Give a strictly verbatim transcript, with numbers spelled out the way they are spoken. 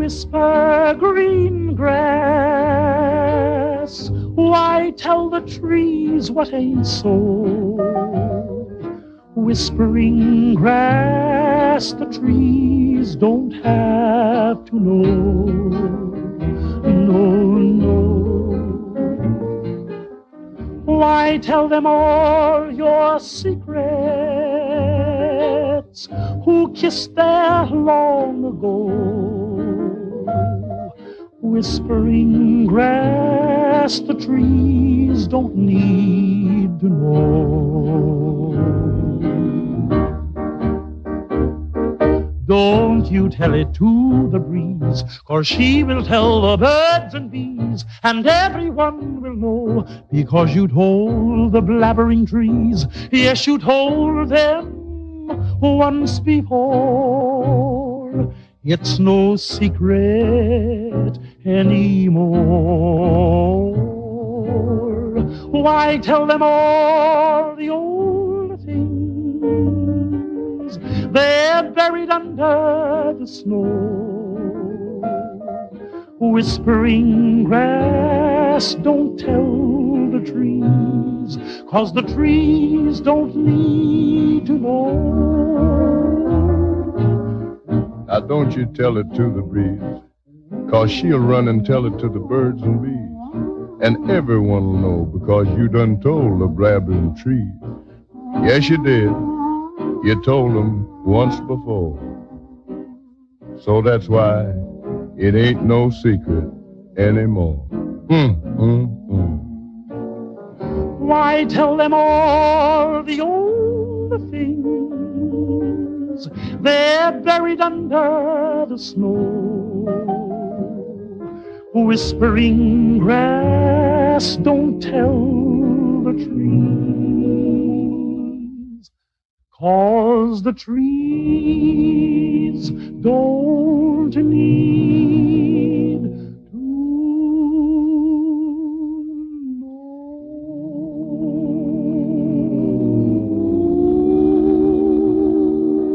whisper green grass, why tell the trees what ain't so? Whispering grass, the trees don't have to know. No, no. Why tell them all your secrets? Who kissed there long ago? Whispering grass, the trees don't need to know. Don't you tell it to the breeze, 'cause she will tell the birds and bees, and everyone will know, because you told the blabbering trees. Yes, you told them once before. It's no secret anymore. Why tell them all the old things? They're buried under the snow. Whispering grass, don't tell the trees, 'cause the trees don't need to know. Now don't you tell it to the breeze, 'cause she'll run and tell it to the birds and bees. And everyone will know, because you done told the blabbering trees. Yes, you did. You told them once before. So that's why it ain't no secret anymore. Mm, mm, mm. Why tell them all the old things? They're buried under the snow. Whispering grass, don't tell the trees, 'cause the trees don't need